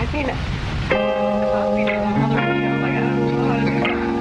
You know, copied it on other video, like, I don't know how to do that.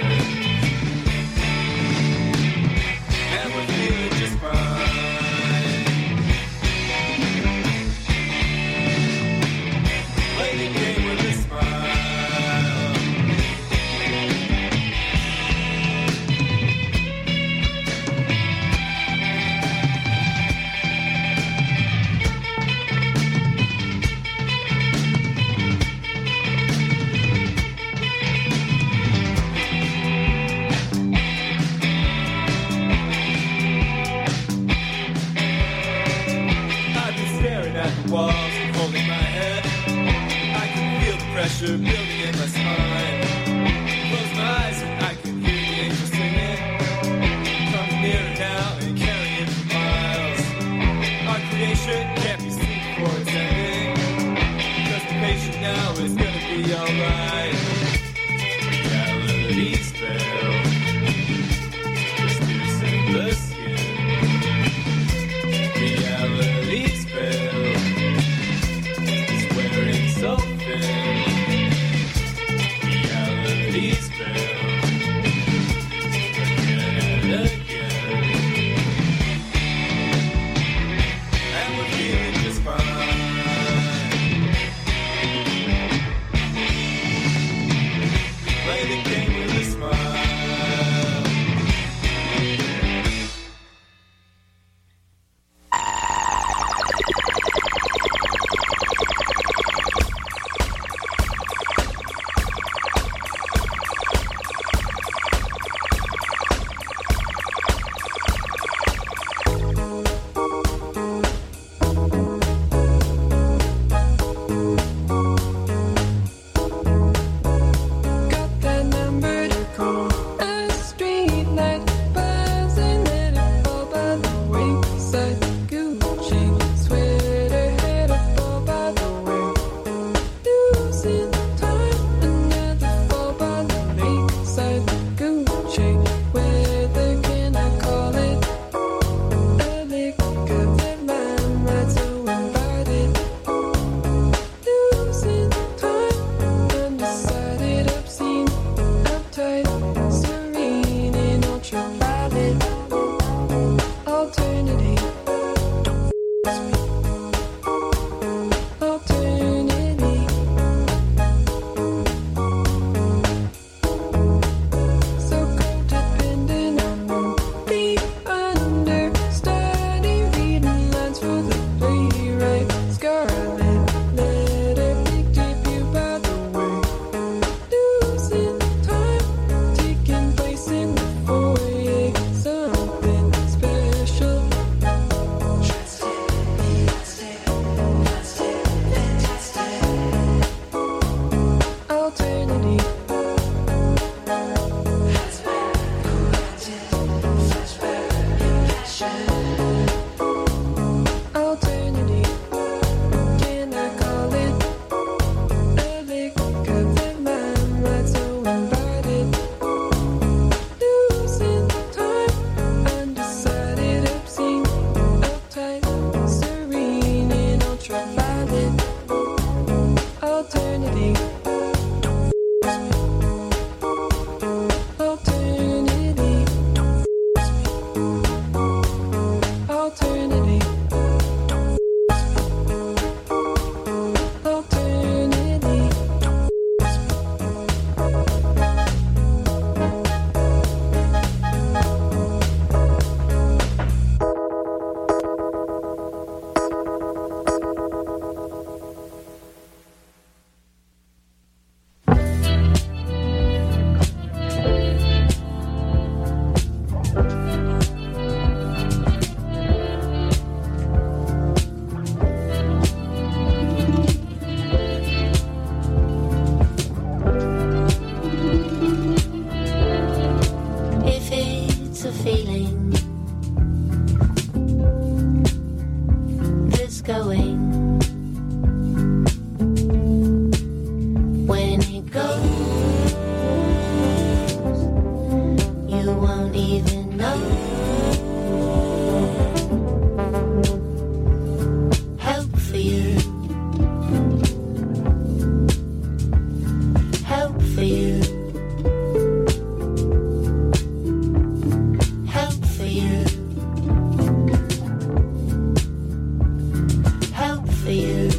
And we're feeling just fine. if it's a feeling that's going. When it goes, you won't even know. Help for you. Help for you. Help for you. Help for you.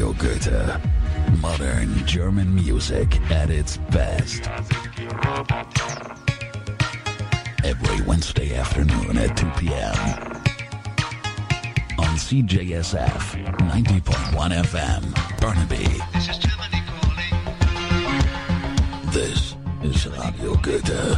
Radio Goethe. Modern German music at its best. Every Wednesday afternoon at 2 p.m. on CJSF 90.1 FM, Burnaby. This is Germany calling. This is Radio Goethe.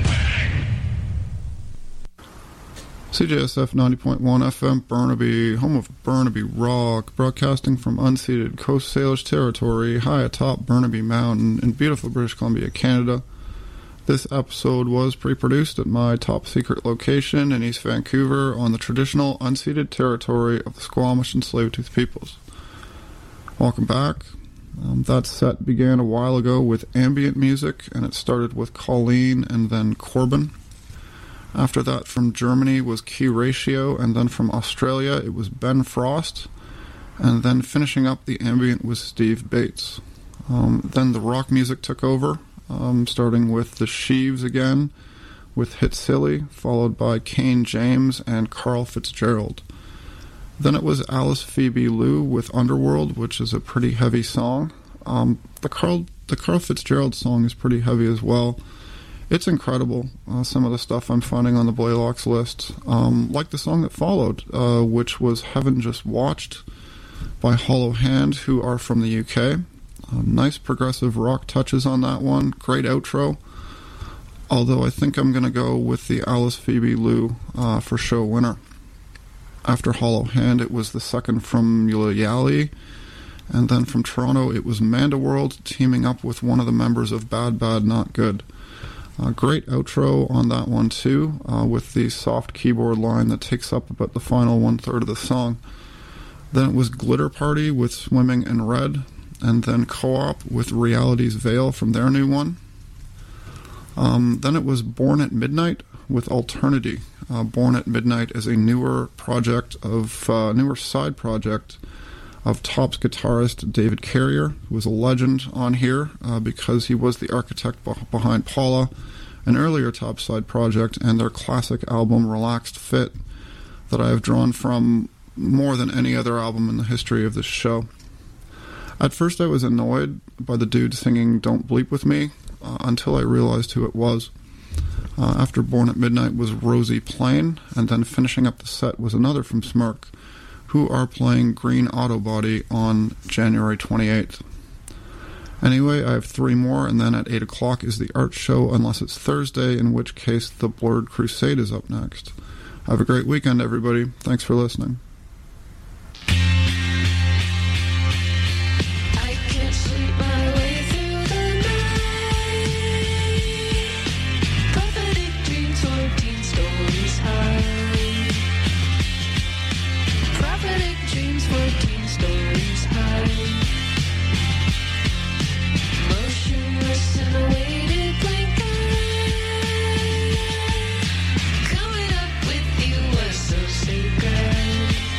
CJSF 90.1 FM, Burnaby, home of Burnaby Rock, broadcasting from unceded Coast Salish territory high atop Burnaby Mountain in beautiful British Columbia, Canada. This episode was pre-produced at my top-secret location in East Vancouver on the traditional unceded territory of the Squamish and Tsleil-Waututh peoples. Welcome back. That set began a while ago with ambient music, and it started with Colleen and then Corbin. After that, from Germany was Key Ratio, and then from Australia it was Ben Frost, and then finishing up the ambient was Steve Bates. Then the rock music took over, starting with the Sheaves again, with Hit Silly, followed by Kane James and Carl Fitzgerald. Then it was Alice Phoebe Lou with Underworld, which is a pretty heavy song. The Carl Fitzgerald song is pretty heavy as well. It's incredible, some of the stuff I'm finding on the Blaylocks list. Like the song that followed, which was Heaven Just Watched by Hollow Hand, who are from the UK. Nice progressive rock touches on that one. Great outro. Although I think I'm going to go with the Alice Phoebe Lou for show winner. After Hollow Hand, it was the second from Yali. And then from Toronto, it was Mandaworld teaming up with one of the members of Bad Bad Not Good. Great outro on that one too, with the soft keyboard line that takes up about the final one-third of the song. Then it was Glitter Party with Swimming in Red, and then Co-op with Reality's Veil from their new one. Then it was Born at Midnight with Alternity. Born at Midnight is a newer side project of Top's guitarist David Carrier, who was a legend on here because he was the architect behind Paula, an earlier Topside project, and their classic album Relaxed Fit that I have drawn from more than any other album in the history of this show. At first I was annoyed by the dude singing Don't Bleep With Me until I realized who it was. After Born at Midnight was Rosie Plain, and then finishing up the set was another from Smirk, who are playing Green Autobody on January 28th. Anyway, I have 3 more, and then at 8 o'clock is the art show, unless it's Thursday, in which case the Blurred Crusade is up next. Have a great weekend, everybody. Thanks for listening. I can't sleep my way through the night. Prophetic dreams, 14 stories high. Prophetic dreams, 14 stories high. Motionless in a weighted blanket. Coming up with you was so sacred.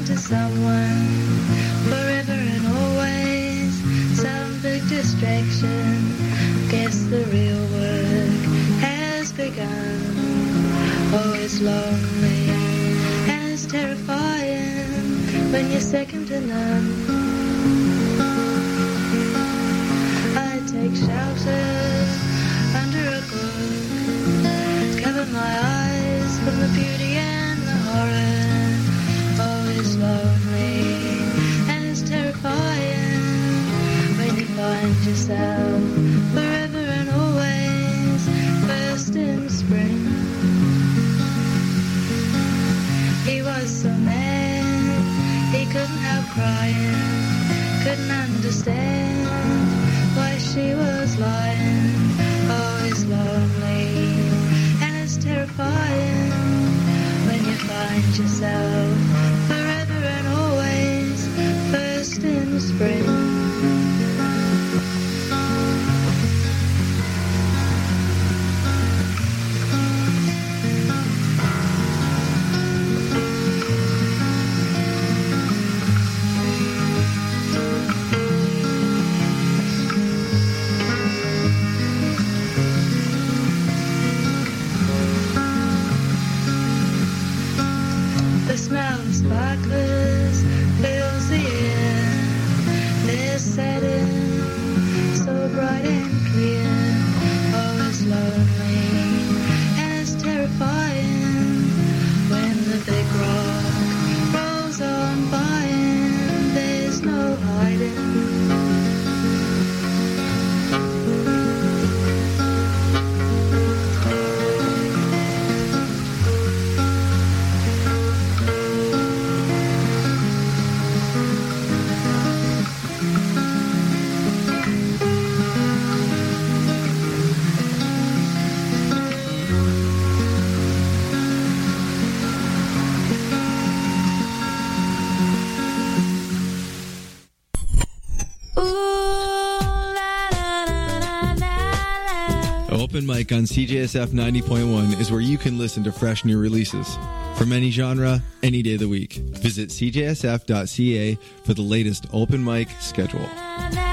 to someone forever and always. Some big distraction. Guess the real work has begun. Oh, it's lonely and it's terrifying when you're second to none. I take shelter under a book, cover my eyes from the beauty and the horror. Oh, it's lonely and it's terrifying when you find yourself forever and always first in spring. He was so mad he couldn't help crying, couldn't understand why she was lying. Oh, it's lonely and it's terrifying when you find yourself forever and always first in spring. The smell of sparklers fills the air. They're setting so bright and clear. Oh, it's lonely and it's terrifying when the big rock rolls on by and there's no hiding. Open Mic on CJSF 90.1 is where you can listen to fresh new releases from any genre, any day of the week. Visit cjsf.ca for the latest open mic schedule.